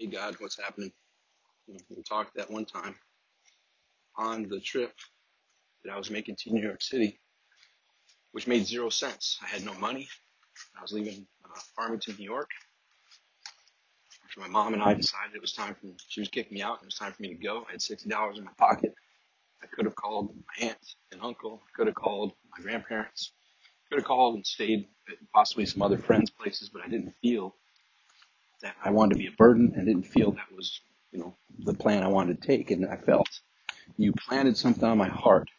Hey God, what's happening? We talked that one time on the trip that I was making to New York City, which made zero sense. I had no money. I was leaving Farmington, New York. After my mom and I decided it was time for me, she was kicking me out, and it was time for me to go. I had $60 in my pocket. I could have called my aunt and uncle. I could have called my grandparents. Could have called and stayed at possibly some other friends' places, but I didn't feel that I wanted to be a burden. I didn't feel that was, the plan I wanted to take. And I felt you planted something on my heart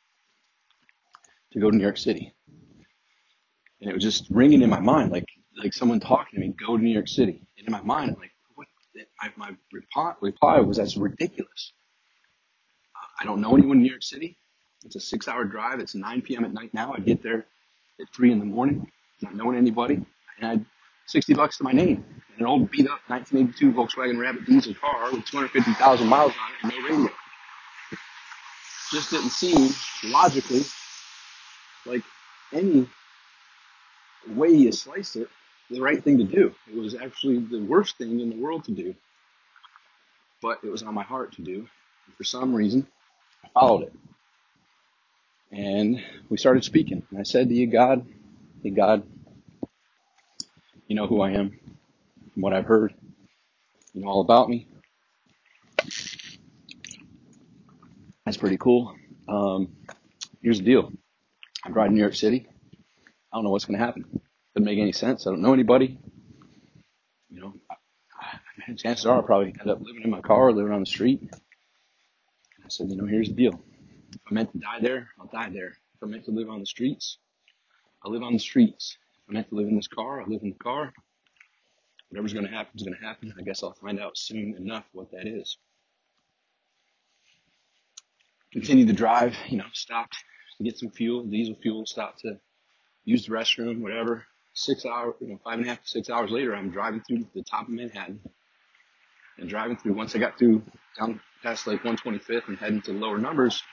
to go to New York City. And it was just ringing in my mind, like someone talking to me, go to New York City. And in my mind, I'm like, what? My reply was, that's ridiculous. I don't know anyone in New York City. It's a 6-hour drive. It's 9 p.m. at night now. I get there at 3 in the morning, not knowing anybody. And I had $60 to my name. And an old beat up 1982 Volkswagen Rabbit diesel car with 250,000 miles on it and no radio. Just didn't seem logically like any way you slice it, the right thing to do. It was actually the worst thing in the world to do, but it was on my heart to do. And for some reason, I followed it. And we started speaking. And I said to you, God, hey, God, you know who I am, from what I've heard. You know all about me. That's pretty cool. Here's the deal. I'm driving to New York City. I don't know what's going to happen. Doesn't make any sense. I don't know anybody. Chances are I'll probably end up living in my car or living on the street. I said, here's the deal. If I'm meant to die there, I'll die there. If I'm meant to live on the streets, I'll live on the streets. If I'm meant to live in this car, I'll live in the car. Whatever's going to happen is going to happen. I guess I'll find out soon enough what that is. Continued the drive, stopped to get some fuel, diesel fuel, stopped to use the restroom, whatever. 6 hours, 5.5 to 6 hours later, I'm driving through the top of Manhattan. And driving through, once I got through down past like 125th and heading to lower numbers,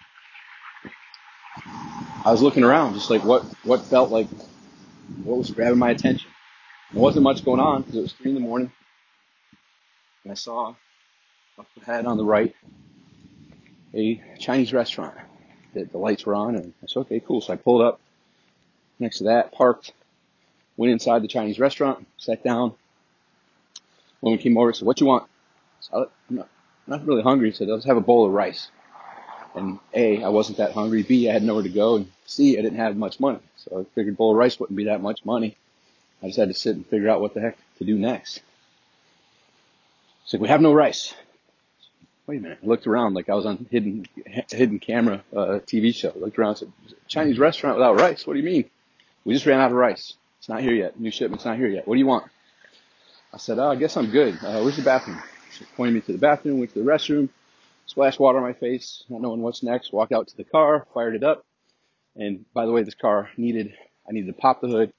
I was looking around, just like what felt like, what was grabbing my attention. There wasn't much going on because it was 3 in the morning. And I saw up ahead on the right a Chinese restaurant that the lights were on. And I said, okay, cool. So I pulled up next to that, parked, went inside the Chinese restaurant, sat down. Woman came over and said, what you want? So I'm not really hungry. So let's have a bowl of rice. And A, I wasn't that hungry. B, I had nowhere to go. And C, I didn't have much money. So I figured a bowl of rice wouldn't be that much money. I just had to sit and figure out what the heck to do next. So we have no rice. Wait a minute. I looked around like I was on hidden camera TV show. I looked around and said, Chinese restaurant without rice? What do you mean? We just ran out of rice. It's not here yet. New shipment's not here yet. What do you want? I said, I guess I'm good. Where's the bathroom? She pointed me to the bathroom, went to the restroom, splashed water on my face, not knowing what's next, walked out to the car, fired it up. And by the way, this car I needed to pop the hood,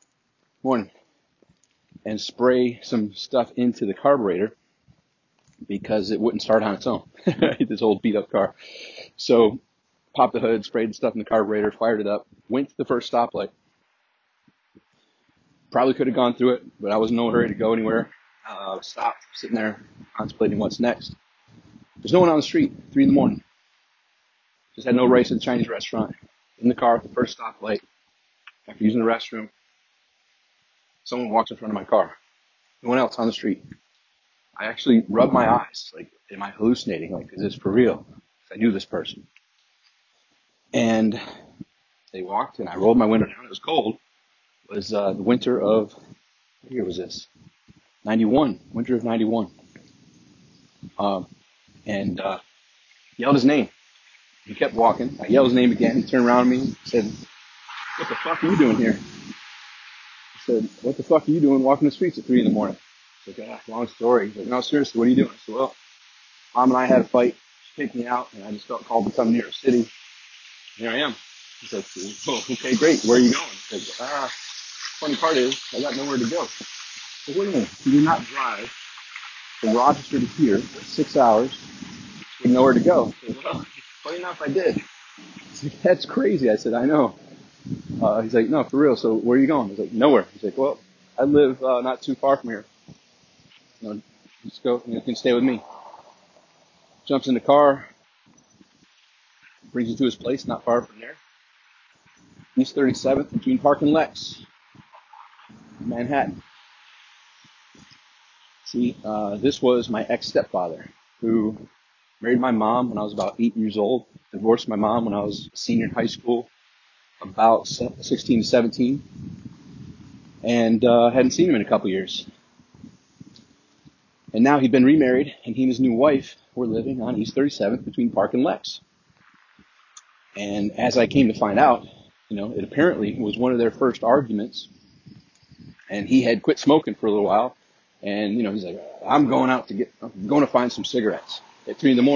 and spray some stuff into the carburetor because it wouldn't start on its own. This old beat up car. So popped the hood, sprayed the stuff in the carburetor, fired it up, went to the first stoplight. Probably could have gone through it, but I was in no hurry to go anywhere. Stopped, sitting there, contemplating what's next. There's no one on the street, 3 in the morning. Just had no rice at the Chinese restaurant. In the car at the first stoplight, after using the restroom, someone walks in front of my car. No one else on the street. I actually rubbed my eyes, like, am I hallucinating? Like, is this for real? I knew this person. And they walked, and I rolled my window down. It was cold. It was the winter of, what year was this? 91, winter of 91. And yelled his name. He kept walking. I yelled his name again. He turned around at me and said, what the fuck are you doing here? I said, what the fuck are you doing walking the streets at 3 in the morning? He's like, long story. He's like, no, seriously, what are you doing? I said, well, Mom and I had a fight. She kicked me out, and I just felt called to come to New York City. Here I am. He's like, oh, okay, great. Where are you going? I said, funny part is, I got nowhere to go. So wait a minute. You did not drive from Rochester to here for 6 hours with nowhere to go. I said, well, funny enough, I did. He's like, that's crazy. I said, I know. He's like, no, for real. So where are you going? I was like, nowhere. He's like, well, I live not too far from here. Just go, you can stay with me. Jumps in the car, brings you to his place, not far from there. East 37th between Park and Lex, Manhattan. See, this was my ex-stepfather who married my mom when I was about 8 years old, divorced my mom when I was a senior in high school, about 16 to 17, and hadn't seen him in a couple years. And now he'd been remarried, and he and his new wife were living on East 37th between Park and Lex. And as I came to find out, it apparently was one of their first arguments, and he had quit smoking for a little while, and, he's like, I'm going to find some cigarettes at 3 a.m.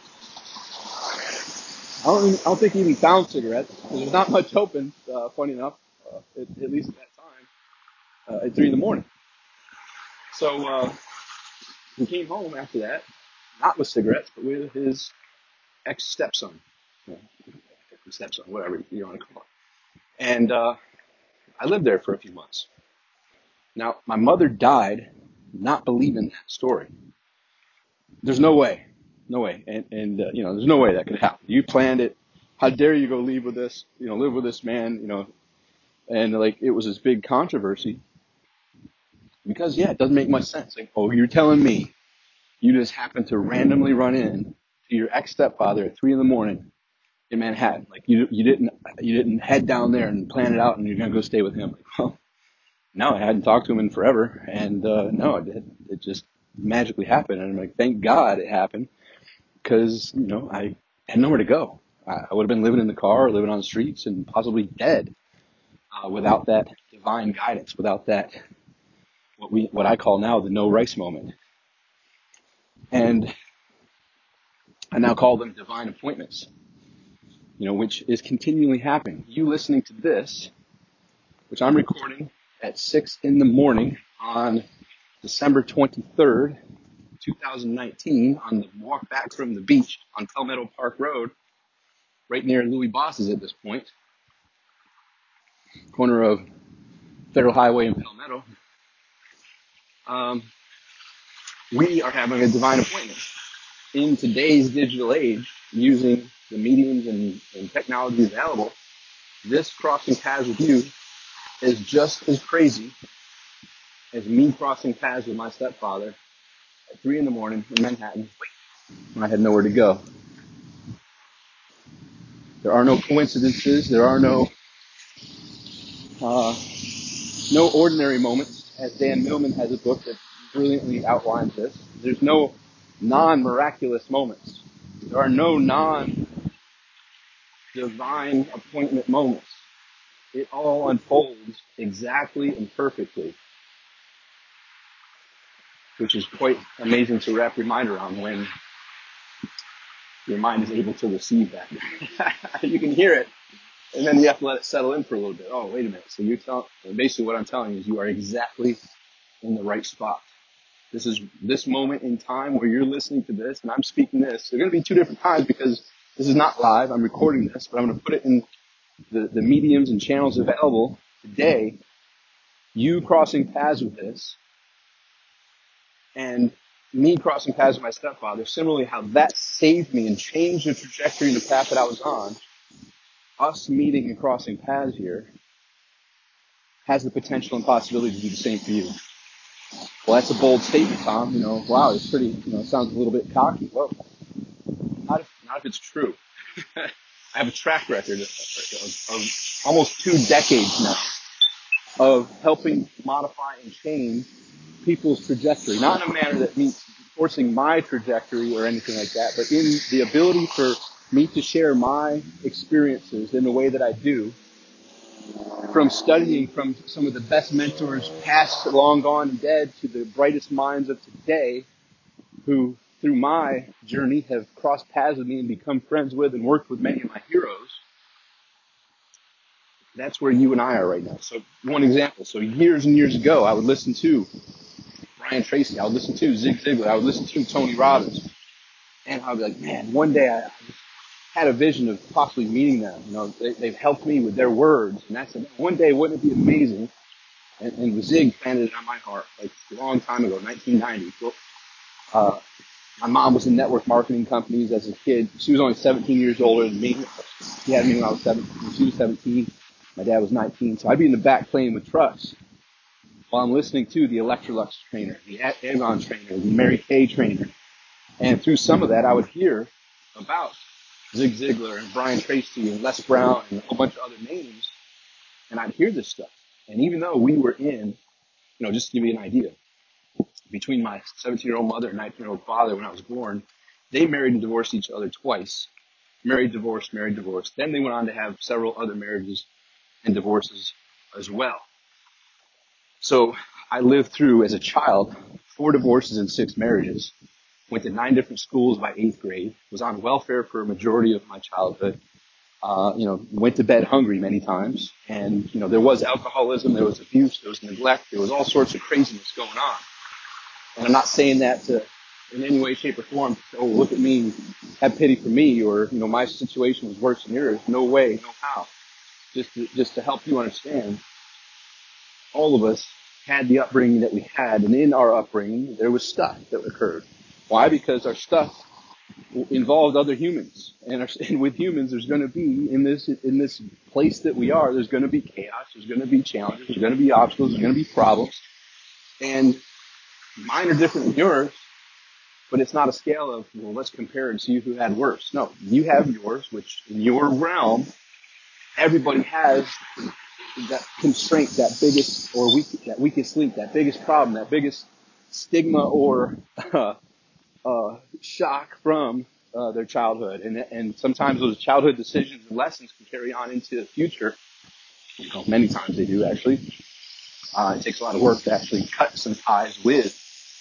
I don't think he even found cigarettes, because there's not much open, funny enough, at least at that time, at 3 a.m. So, he came home after that, not with cigarettes, but with his ex-stepson, stepson, whatever you want to call it. And I lived there for a few months. Now, my mother died not believing that story. There's no way. And there's no way that could happen. You planned it. How dare you go live with this man, and it was this big controversy because, it doesn't make much sense. Like, oh, you're telling me you just happened to randomly run in to your ex-stepfather at 3 a.m. in Manhattan. Like you didn't head down there and plan it out and you're going to go stay with him. Like, well, no, I hadn't talked to him in forever. And, no, it just magically happened. And I'm like, thank God it happened because, I had nowhere to go. I would have been living in the car, living on the streets and possibly dead, without that divine guidance, without that, what I call now the no rice moment. And I now call them divine appointments, which is continually happening. You listening to this, which I'm recording at 6 a.m. on December 23rd, 2019, on the walk back from the beach on Palmetto Park Road, right near Louis Boss's at this point, corner of Federal Highway and Palmetto. We are having a divine appointment. In today's digital age, using the mediums and technology available, this crossing paths with you is just as crazy as me crossing paths with my stepfather at 3 a.m. in Manhattan when I had nowhere to go. There are no coincidences. There are no ordinary moments. As Dan Millman has a book that brilliantly outlines this. There's no non-miraculous moments. There are no non-divine appointment moments. It all unfolds exactly and perfectly, which is quite amazing to wrap your mind around when your mind is able to receive that. You can hear it, and then you have to let it settle in for a little bit. Oh, wait a minute. So basically what I'm telling you is you are exactly in the right spot. This is this moment in time where you're listening to this and I'm speaking this. They're going to be two different times because this is not live. I'm recording this, but I'm going to put it in the mediums and channels available today. You crossing paths with this and me crossing paths with my stepfather, similarly how that saved me and changed the trajectory and the path that I was on, us meeting and crossing paths here has the potential and possibility to do the same for you. Well, that's a bold statement, Tom. Wow, it's pretty, it sounds a little bit cocky. Well, not if it's true. I have a track record of almost 2 decades now of helping modify and change people's trajectory, not in a manner that means forcing my trajectory or anything like that, but in the ability for me to share my experiences in the way that I do, from studying from some of the best mentors, past, long gone and dead, to the brightest minds of today, who, through my journey, have crossed paths with me and become friends with and worked with many of my heroes. That's where you and I are right now. So, one example. So, years and years ago, I would listen to Brian Tracy. I would listen to Zig Ziglar. I would listen to Tony Robbins. And I would be like, man, one day I had a vision of possibly meeting them. They've helped me with their words. And I said, one day, wouldn't it be amazing? And Zig planted it on my heart, like a long time ago, 1990. Uh, my mom was in network marketing companies as a kid. She was only 17 years older than me. She had me when I was 17. She was 17. My dad was 19. So I'd be in the back playing with trucks while I'm listening to the Electrolux trainer, the Aegon trainer, the Mary Kay trainer. And through some of that, I would hear about Zig Ziglar and Brian Tracy and Les Brown and a whole bunch of other names. And I'd hear this stuff. And even though we were in, just to give you an idea, between my 17-year-old mother and 19-year-old father when I was born, they married and divorced each other twice. Married, divorced, married, divorced. Then they went on to have several other marriages and divorces as well. So I lived through, as a child, 4 divorces and 6 marriages. Went to 9 different schools by 8th grade. Was on welfare for a majority of my childhood. Went to bed hungry many times. And, there was alcoholism, there was abuse, there was neglect, there was all sorts of craziness going on. And I'm not saying that to, in any way, shape, or form, oh, look at me, have pity for me, or, my situation was worse than yours. No way, no how. Just to help you understand, all of us had the upbringing that we had, and in our upbringing, there was stuff that occurred. Why? Because our stuff involved other humans, and with humans, there's going to be in this place that we are. There's going to be chaos. There's going to be challenges. There's going to be obstacles. There's going to be problems, and mine are different than yours. But it's not a scale of, well, let's compare and see who had worse. No, you have yours, which in your realm, everybody has that constraint, that biggest or that weakest link, that biggest problem, that biggest stigma or shock from their childhood. And sometimes those childhood decisions and lessons can carry on into the future. Many times they do, actually. It takes a lot of work to actually cut some ties with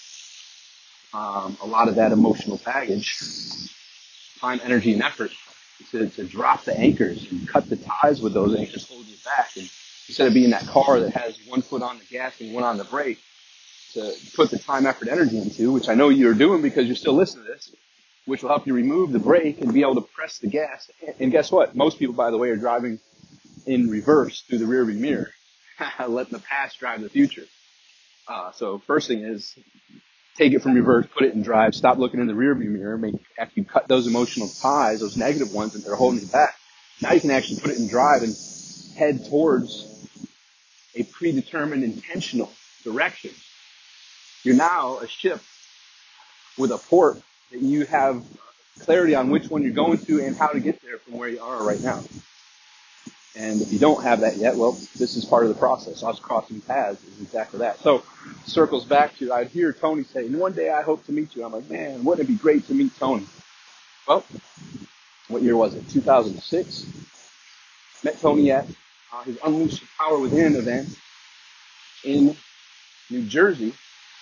a lot of that emotional baggage, time, energy, and effort to drop the anchors and cut the ties with those anchors holding you back. And instead of being that car that has one foot on the gas and one on the brake, to put the time, effort, energy into, which I know you're doing because you're still listening to this, which will help you remove the brake and be able to press the gas. And guess what? Most people, by the way, are driving in reverse through the rearview mirror, letting the past drive the future. So first thing is, take it from reverse, put it in drive, stop looking in the rearview mirror. After you cut those emotional ties, those negative ones that are holding you back, now you can actually put it in drive and head towards a predetermined, intentional direction. You're now a ship with a port that you have clarity on which one you're going to and how to get there from where you are right now. And if you don't have that yet, well, this is part of the process. Us crossing paths is exactly that. So circles back to, I'd hear Tony say, and one day I hope to meet you. I'm like, man, wouldn't it be great to meet Tony? Well, what year was it? 2006. Met Tony at his Unleash the Power Within event in New Jersey.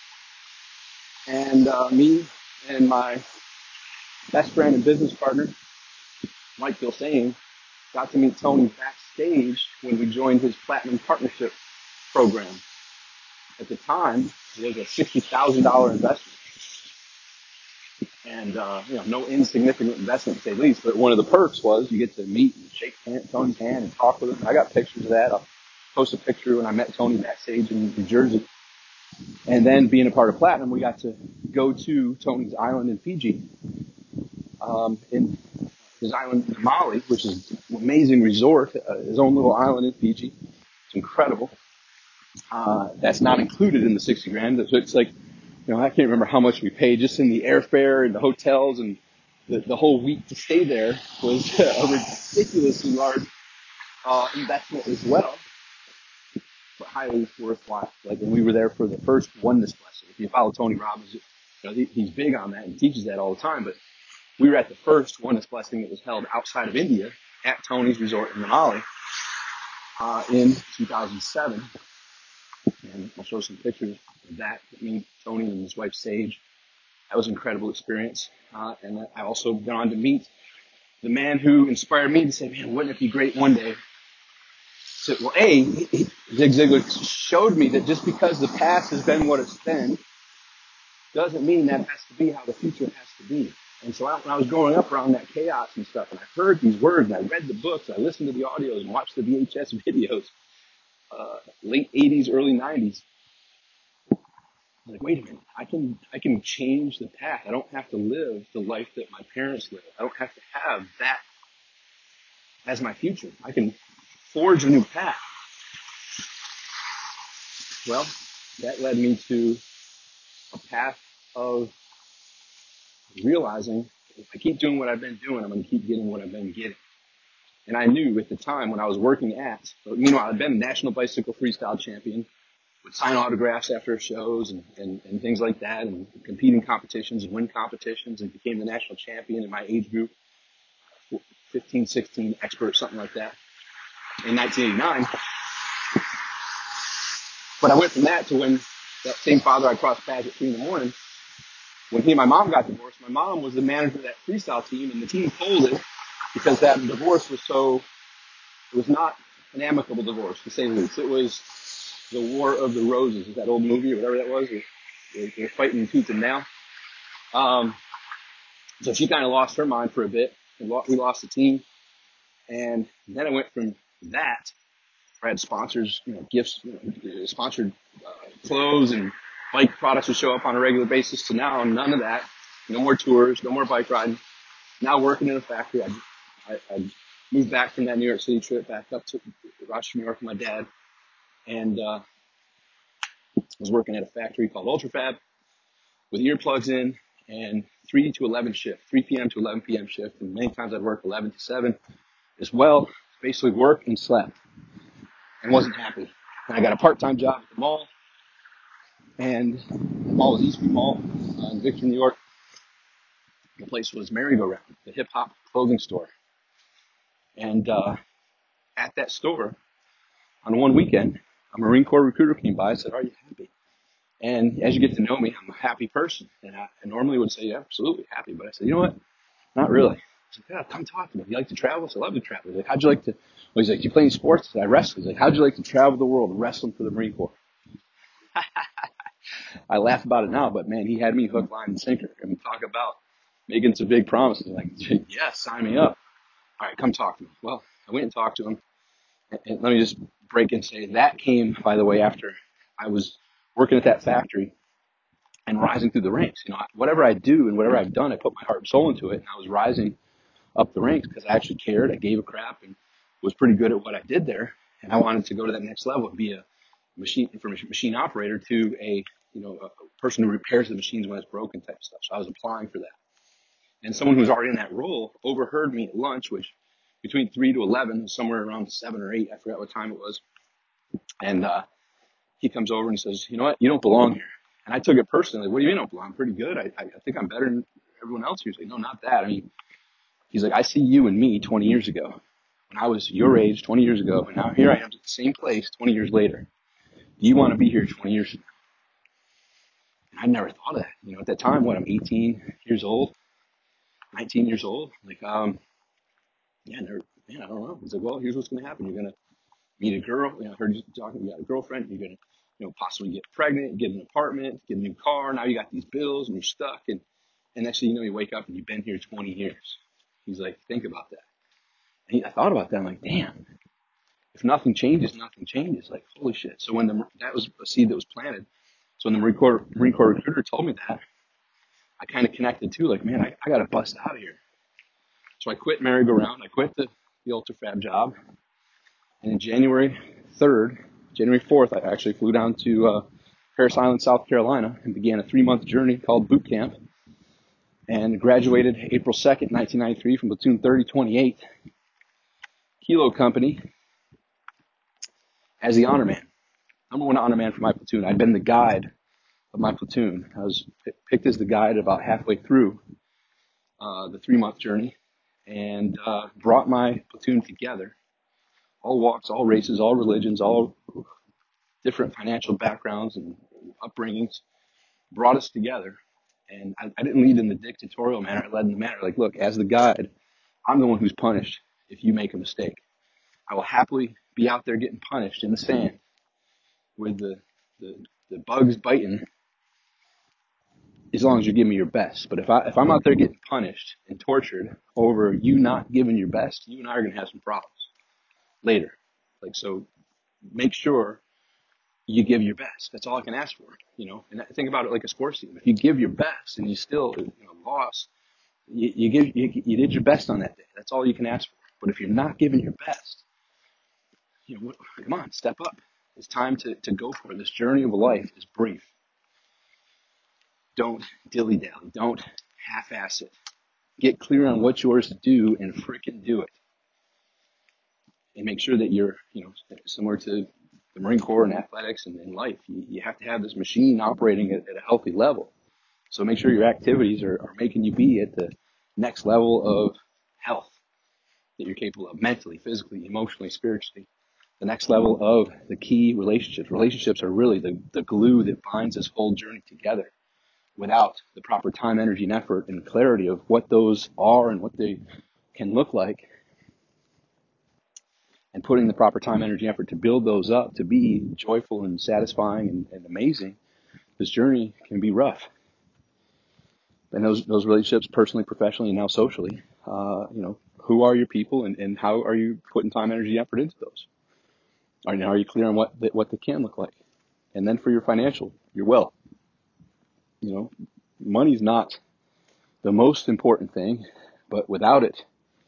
And me and my best friend and business partner, Mike Gilsane, got to meet Tony backstage when we joined his Platinum Partnership program. At the time, it was a $60,000 investment. And, no insignificant investment to say the least, but one of the perks was you get to meet and shake Tony's hand and talk with him. I got pictures of that. I'll post a picture when I met Tony backstage in New Jersey. And then being a part of Platinum, we got to go to Tony's island in Fiji, in his island in Maui, which is an amazing resort, his own little island in Fiji. It's incredible. That's not included in the 60 grand. So it's like, I can't remember how much we paid just in the airfare and the hotels, and the whole week to stay there was a ridiculously large investment as well, but highly worthwhile. And we were there for the first oneness blessing. If you follow Tony Robbins, he's big on that and teaches that all the time, but we were at the first oneness blessing that was held outside of India at Tony's resort in Manali in 2007. And I'll show some pictures of that. Me, Tony, and his wife, Sage. That was an incredible experience. And I also got on to meet the man who inspired me to say, man, wouldn't it be great one day? So, well, Zig Ziglar showed me that just because the past has been what it's been doesn't mean that has to be how the future has to be. And so when I was growing up around that chaos and stuff, and I heard these words, and I read the books, I listened to the audios, and watched the VHS videos, late 80s, early 90s, Like, wait a minute, I can change the path. I don't have to live the life that my parents lived. I don't have to have that as my future. I can forge a new path. Well, that led me to a path of realizing if I keep doing what I've been doing, I'm going to keep getting what I've been getting. And I knew at the time when I was working at, meanwhile, I'd been a national bicycle freestyle champion, would sign autographs after shows and things like that, and compete in competitions and win competitions, and became the national champion in my age group, 15, 16, expert, something like that, in 1989. But I went from that to when that same father I crossed paths at 3 in the morning, when he and my mom got divorced, my mom was the manager of that freestyle team, and the team folded because that divorce was it was not an amicable divorce, to say the least. It was the War of the Roses, is that old movie or whatever that was. They're fighting tooth and nail. So she kind of lost her mind for a bit, and we lost the team. And then I went from that, where I had sponsors, gifts, sponsored clothes and bike products would show up on a regular basis, to now none of that. No more tours, no more bike riding. Now working in a factory. I moved back from that New York City trip back up to Rochester, New York with my dad, and was working at a factory called UltraFab with earplugs in, and 3 to 11 shift, 3 p.m. to 11 p.m. shift, and many times I'd work 11 to 7 as well. Basically worked and slept and wasn't happy. And I got a part-time job at the mall, and the mall was Eastwood Mall in Victor, New York. The place was Merry-Go-Round, the hip-hop clothing store. And at that store, on one weekend, a Marine Corps recruiter came by and said, "Are you happy?" And as you get to know me, I'm a happy person. And I normally would say, yeah, absolutely happy. But I said, you know what? Not really. He's like, yeah, come talk to me. You like to travel? I said, I love to travel. He's like, how'd you like to? Well, he's like, do you play any sports? I said, I wrestle. He's like, how'd you like to travel the world wrestling for the Marine Corps? I laugh about it now, but man, he had me hook, line, and sinker. And we talk about making some big promises. Like, yeah, sign me up. All right, come talk to me. Well, I went and talked to him. And let me just break and say that came, by the way, after I was working at that factory and rising through the ranks. Whatever I do and whatever I've done, I put my heart and soul into it. And I was rising up the ranks because I actually cared. I gave a crap and was pretty good at what I did there. And I wanted to go to that next level and be a machine operator to a person who repairs the machines when it's broken type stuff. So I was applying for that. And someone who was already in that role overheard me at lunch, which between 3 to 11, somewhere around 7 or 8, I forgot what time it was. And he comes over and says, you know what, you don't belong here. And I took it personally. What do you mean I don't belong? I'm pretty good. I think I'm better than everyone else here. He's like, no, not that. I mean, he's like, I see you and me 20 years ago when I was your age 20 years ago. And now here I am at the same place 20 years later. Do you want to be here 20 years from now? And I never thought of that. At that time, I'm 18 years old, 19 years old. Like, yeah, I don't know. He's like, well, here's what's going to happen. You're going to meet a girl. I heard you talking. You got a girlfriend. You're going to, possibly get pregnant, get an apartment, get a new car. Now you got these bills and you're stuck. And next thing you know, you wake up and you've been here 20 years. He's like, think about that. And I thought about that. I'm like, damn, if nothing changes, nothing changes. Like, holy shit. So that was a seed that was planted. So when the Marine Corps recruiter told me that, I kind of connected too. Like, man, I got to bust out of here. So I quit Merry-Go-Round. I quit the UltraFab job. And in January 4th, I actually flew down to Parris Island, South Carolina, and began a 3-month journey called boot camp, and graduated April 2nd, 1993 from Platoon 3028 Kilo Company as the honor man. Number one honor man for my platoon. I'd been the guide of my platoon. I was picked as the guide about halfway through the 3-month journey, and brought my platoon together. All walks, all races, all religions, all different financial backgrounds and upbringings brought us together. And I didn't lead in the dictatorial manner. I led in the manner like, look, as the guide, I'm the one who's punished if you make a mistake. I will happily be out there getting punished in the sand with the bugs biting as long as you give me your best. But if I'm out there getting punished and tortured over you not giving your best, you and I are going to have some problems later. Like, so make sure you give your best. That's all I can ask for, And think about it like a sports team. If you give your best and you still, lost, you did your best on that day. That's all you can ask for. But if you're not giving your best, come on, step up. It's time to go for it. This journey of life is brief. Don't dilly-dally. Don't half-ass it. Get clear on what's yours to do and freaking do it. And make sure that you're, similar to the Marine Corps and athletics and in life, you have to have this machine operating at a healthy level. So make sure your activities are making you be at the next level of health that you're capable of mentally, physically, emotionally, spiritually. The next level of the key relationships. Relationships are really the glue that binds this whole journey together. Without the proper time, energy, and effort and clarity of what those are and what they can look like, and putting the proper time, energy, and effort to build those up to be joyful and satisfying and amazing, this journey can be rough. And those relationships, personally, professionally, and now socially, who are your people and how are you putting time, energy, and effort into those? Are you clear on what they can look like? And then for your financial, your wealth. Money's not the most important thing, but without it,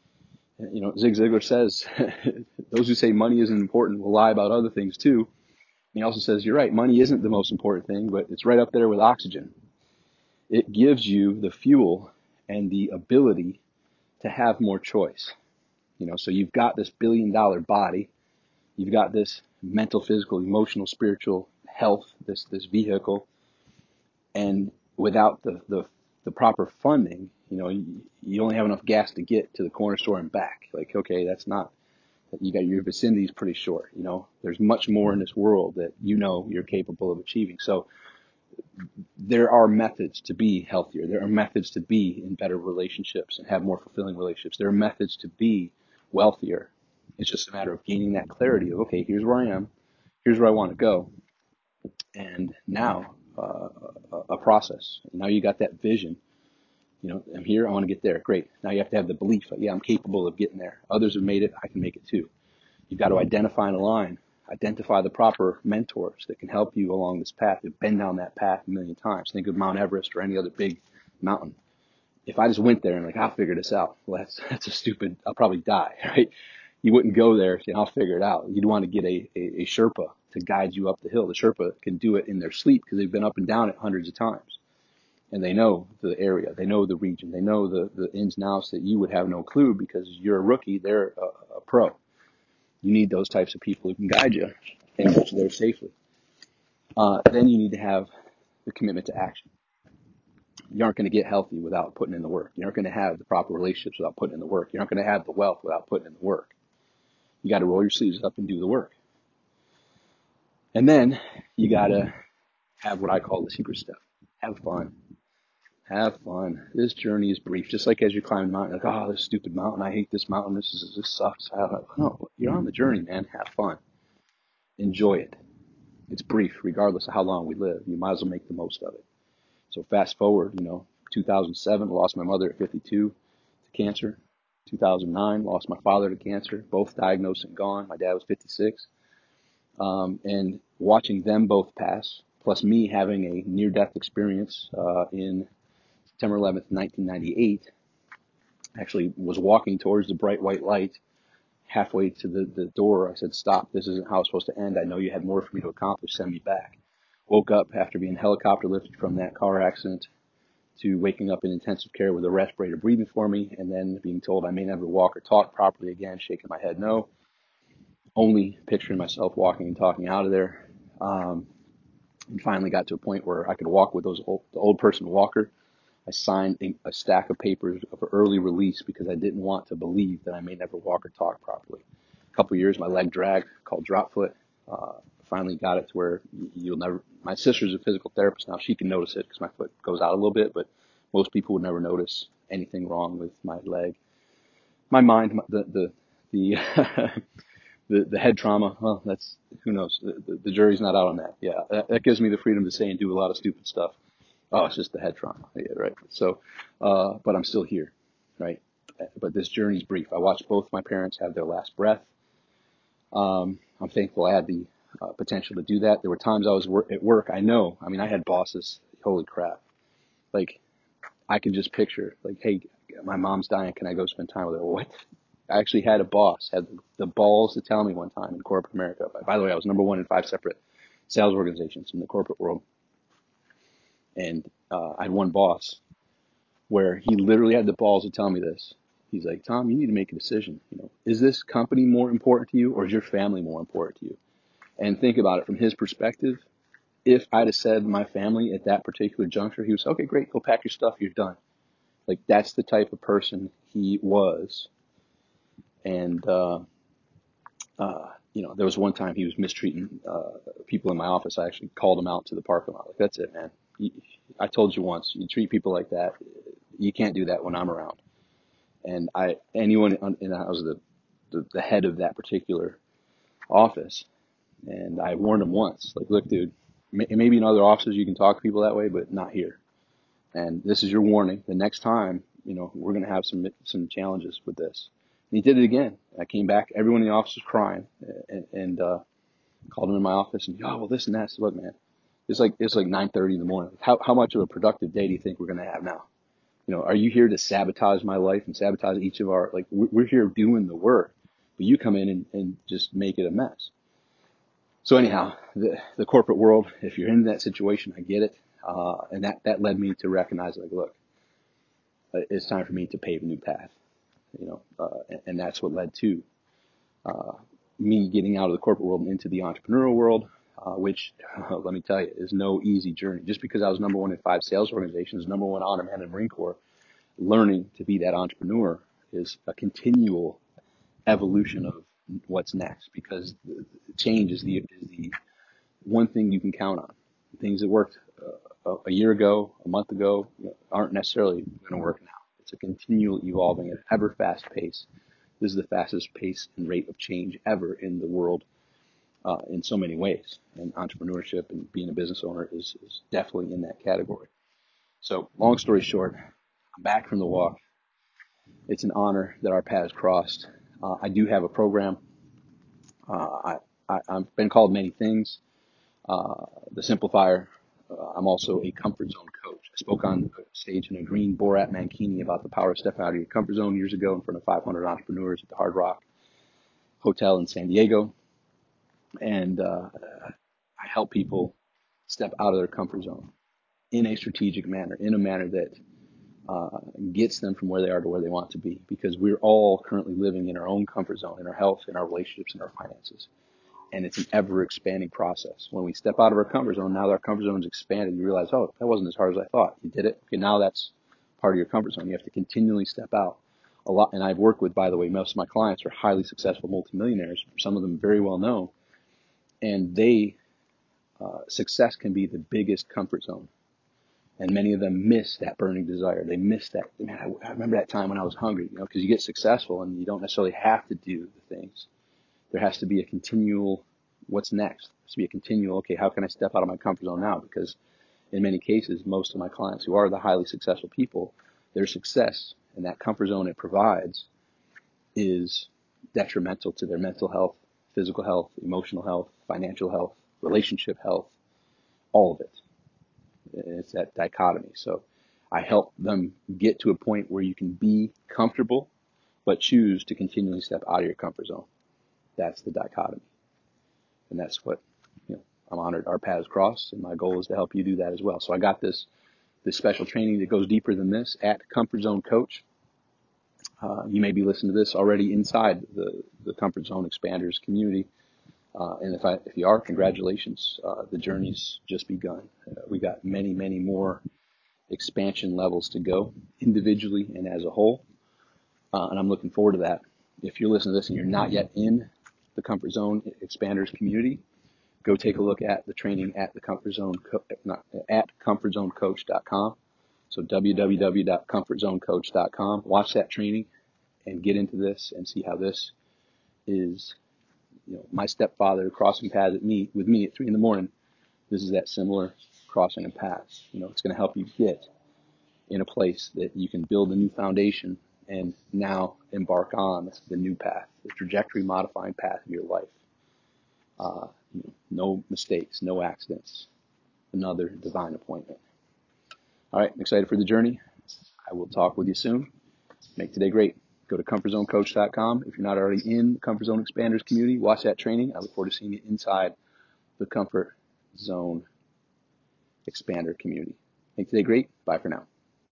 Zig Ziglar says, those who say money isn't important will lie about other things too. And he also says, you're right, money isn't the most important thing, but it's right up there with oxygen. It gives you the fuel and the ability to have more choice. So you've got this $1 billion body, you've got this mental, physical, emotional, spiritual health, this vehicle, and without the proper funding, you only have enough gas to get to the corner store and back. Like, okay, that's not, your vicinity is pretty short. There's much more in this world that you're capable of achieving. So there are methods to be healthier. There are methods to be in better relationships and have more fulfilling relationships. There are methods to be wealthier. It's just a matter of gaining that clarity of, okay, here's where I am, here's where I want to go, and now a process. Now you got that vision. I'm here, I want to get there. Great. Now you have to have the belief that, yeah, I'm capable of getting there. Others have made it, I can make it too. You've got to identify and align. Identify the proper mentors that can help you along this path. They've been down that path a million times. Think of Mount Everest or any other big mountain. If I just went there and I'll figure this out, well, that's a stupid, I'll probably die, right? You wouldn't go there saying, I'll figure it out. You'd want to get a Sherpa to guide you up the hill. The Sherpa can do it in their sleep because they've been up and down it hundreds of times. And they know the area, they know the region, they know the ins and outs that you would have no clue because you're a rookie, they're a pro. You need those types of people who can guide you and get you there safely. Then you need to have the commitment to action. You aren't going to get healthy without putting in the work. You aren't going to have the proper relationships without putting in the work. You're not going to have the wealth without putting in the work. You got to roll your sleeves up and do the work. And then you got to have what I call the secret stuff. Have fun. Have fun. This journey is brief. Just like as you climb a mountain, like, oh, this stupid mountain. I hate this mountain. This sucks. No, you're on the journey, man. Have fun. Enjoy it. It's brief, regardless of how long we live. You might as well make the most of it. So fast forward, 2007, lost my mother at 52 to cancer. 2009, lost my father to cancer, both diagnosed and gone. My dad was 56. And watching them both pass, plus me having a near-death experience in September 11th, 1998, actually was walking towards the bright white light. Halfway to the door, I said, stop, this isn't how it's supposed to end. I know you had more for me to accomplish, send me back. Woke up after being helicopter lifted from that car accident to waking up in intensive care with a respirator breathing for me, and then being told I may never walk or talk properly again, shaking my head no, only picturing myself walking and talking out of there. And finally got to a point where I could walk with the old person walker. I signed a stack of papers of early release because I didn't want to believe that I may never walk or talk properly. A couple of years, my leg dragged, called drop foot. Finally got it to where you'll never, my sister's a physical therapist now. She can notice it because my foot goes out a little bit, but most people would never notice anything wrong with my leg. My mind, the the head trauma, well, that's, who knows? The jury's not out on that. Yeah, that gives me the freedom to say and do a lot of stupid stuff. Oh, it's just the head trauma. Yeah, right. So, but I'm still here, right? But this journey's brief. I watched both my parents have their last breath. I'm thankful I had the potential to do that. There were times I was at work. I had bosses. Holy crap. Like, I can just picture, like, hey, my mom's dying. Can I go spend time with her? What? I actually had a boss, had the balls to tell me one time in corporate America. By the way, I was number one in 5 separate sales organizations in the corporate world. And I had one boss where he literally had the balls to tell me this. He's like, Tom, you need to make a decision. Is this company more important to you, or is your family more important to you? And think about it from his perspective. If I'd have said my family at that particular juncture, he was, okay, great, go pack your stuff, you're done. Like, that's the type of person he was. And, there was one time he was mistreating people in my office. I actually called him out to the parking lot. Like, that's it, man. I told you once, you treat people like that, you can't do that when I'm around. And I was the head of that particular office. And I warned him once, like, look, dude, maybe in other offices you can talk to people that way, but not here. And this is your warning. The next time, we're going to have some challenges with this. And he did it again. I came back. Everyone in the office was crying, and called him in my office and, oh, well, this and that. So, look, man, it's like 9:30 in the morning. How much of a productive day do you think we're going to have now? Are you here to sabotage my life and sabotage each of our, like, we're here doing the work, but you come in and just make it a mess. So anyhow, the corporate world, if you're in that situation, I get it. And that led me to recognize, like, look, it's time for me to pave a new path, and that's what led to me getting out of the corporate world and into the entrepreneurial world, which, let me tell you, is no easy journey. Just because I was number one in 5 sales organizations, number one honor man in the Marine Corps, learning to be that entrepreneur is a continual evolution of what's next, because change is the one thing you can count on. Things that worked a year ago, a month ago, aren't necessarily going to work now. It's a continual evolving at an ever fast pace. This is the fastest pace and rate of change ever in the world, in so many ways. And entrepreneurship and being a business owner is definitely in that category. So, long story short, I'm back from the walk. It's an honor that our paths crossed. I do have a program. I've been called many things. The Simplifier. I'm also a comfort zone coach. I spoke on stage in a green Borat Mankini about the power of stepping out of your comfort zone years ago in front of 500 entrepreneurs at the Hard Rock Hotel in San Diego. And I help people step out of their comfort zone in a strategic manner, in a manner that gets them from where they are to where they want to be, because we're all currently living in our own comfort zone, in our health, in our relationships, in our finances. And it's an ever expanding process. When we step out of our comfort zone, now that our comfort zone is expanded, you realize, oh, that wasn't as hard as I thought. You did it. Okay, now that's part of your comfort zone. You have to continually step out a lot. And I've worked with, by the way, most of my clients are highly successful multimillionaires, some of them very well known. And success can be the biggest comfort zone. And many of them miss that burning desire. They miss that. Man, I remember that time when I was hungry, because you get successful and you don't necessarily have to do the things. There has to be a continual, what's next? There has to be a continual, okay, how can I step out of my comfort zone now? Because in many cases, most of my clients who are the highly successful people, their success and that comfort zone it provides is detrimental to their mental health, physical health, emotional health, financial health, relationship health, all of it. It's that dichotomy. So I help them get to a point where you can be comfortable, but choose to continually step out of your comfort zone. That's the dichotomy. And that's what, I'm honored our paths crossed, and my goal is to help you do that as well. So I got this special training that goes deeper than this at Comfort Zone Coach. You may be listening to this already inside the Comfort Zone Expanders community. And if you are, congratulations. The journey's just begun. We got many, many more expansion levels to go, individually and as a whole. And I'm looking forward to that. If you're listening to this and you're not yet in the Comfort Zone Expanders community, go take a look at the training at at comfortzonecoach.com. So www.comfortzonecoach.com. Watch that training and get into this and see how this is, my stepfather crossing paths with me at 3 a.m. This is that similar crossing of paths. It's going to help you get in a place that you can build a new foundation and now embark on the new path, the trajectory modifying path of your life. No mistakes, no accidents. Another divine appointment. All right, I'm excited for the journey. I will talk with you soon. Make today great. Go to comfortzonecoach.com. If you're not already in the Comfort Zone Expanders community, watch that training. I look forward to seeing you inside the Comfort Zone Expander community. Make today great. Bye for now.